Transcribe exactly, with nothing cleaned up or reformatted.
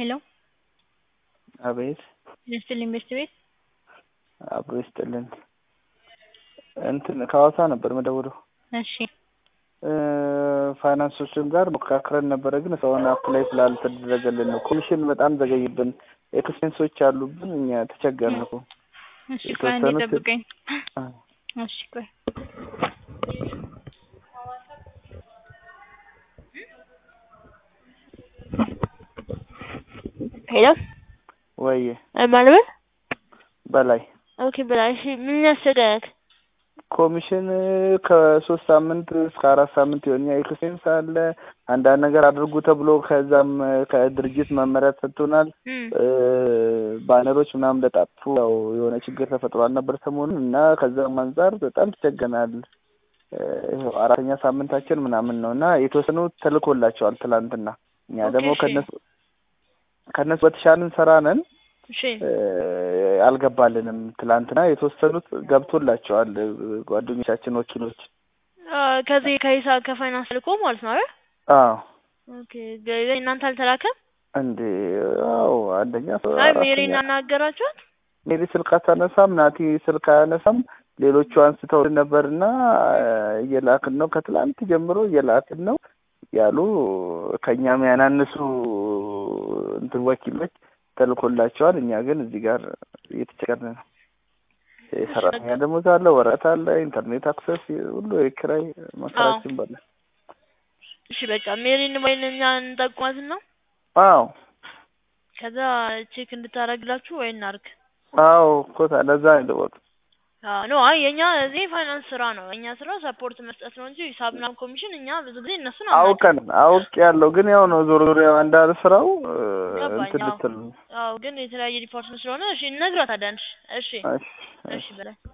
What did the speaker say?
ሄሎ አቤት ይስጥልኝ ቤት ቤት አብሮ ይስጥልን። እንትን ከሐዋሳ ነበር መደወለው። እሺ ፋይናንሶችን ጋር መካከረን ነበር፣ ግን ሰውን አፕላይ ስላልተደረገልን ነው። ኮሚሽን በጣም ዘገይብን፣ ኤክስፔንሶች አሉብን፣ እኛ ተቸገርን እኮ። እሺ ቆይ አንዴ ጠብቀኝ። እሺ ቆይ ሄሎ ወይ ማለበል በላይ ኦኬ በላይ እሺ ምን ያስቸገረክ? ኮሚሽን ከሶስት ሳምንት እስከ አራት ሳምንት የሆነ ኤክስፔንስ አለ። አንዳንድ ነገር አድርጉ ተብሎ ከዛም ከድርጅት መመሪያ ተሰጥቶናል። ባነሮች ምናምን ለጣጥፉ ያው የሆነ ችግር ተፈጥሯል ነበር ሰሞኑን እና ከዛም አንፃር በጣም ተቸገናል። አራተኛ ሳምንታችን ምናምን ነውና የተወሰኑ ተልኮላቸዋል ትላንትና። እኛ ደግሞ ከነሱ ከነሱ በተሻለን ሰራነን። እሺ አልገባልንም። ትላንትና የተወሰኑት ገብቶላቸዋል ጓደኞቻችን ወኪሎች። ከዚህ ከሂሳብ ከፋይናንስ ልኮ ማለት ነው አይደል? አዎ ኦኬ ገይ እናንተ አልተላከም እንዴ? አዎ አንደኛ አይ ሜሪና እናገራችኋት። ሜሪ ስልክ አታነሳም፣ ናቲ ስልክ አያነሳም። ሌሎቹ አንስተው ነበርና እየላክን ነው፣ ከትላንት ጀምሮ እየላክን ነው ያሉ ከኛም ያናነሱ እንትን ወኪሎች ተልኮላቸዋል። እኛ ግን እዚህ ጋር እየተቸገርን ነው። የሰራተኛ ደሞዝ አለ፣ ወረቀት አለ፣ ኢንተርኔት አክሰስ ሁሉ የኪራይ መከራችን ባለ። እሺ በቃ ሜሪን ወይንኛ እንጠቁማት ነው። አዎ ከዛ ቼክ እንድታረግላችሁ ወይ እናርግ። አዎ እኮ ታለዛ አይደወቅ። አዎ ነው። አይ የኛ እዚህ ፋይናንስ ስራ ነው። እኛ ስራ ሰፖርት መስጠት ነው እንጂ ሂሳብና ኮሚሽን እኛ ብዙ ጊዜ እነሱ ነው አውቀን አውቅ ያለው ግን ያው ነው ዞሮ ዞሮ ያው እንዳለ ስራው እንትን ልትል። አዎ ግን የተለያየ ዲፓርትመንት ስለሆነ እሺ እነግራታለን። እሺ እሺ በላይ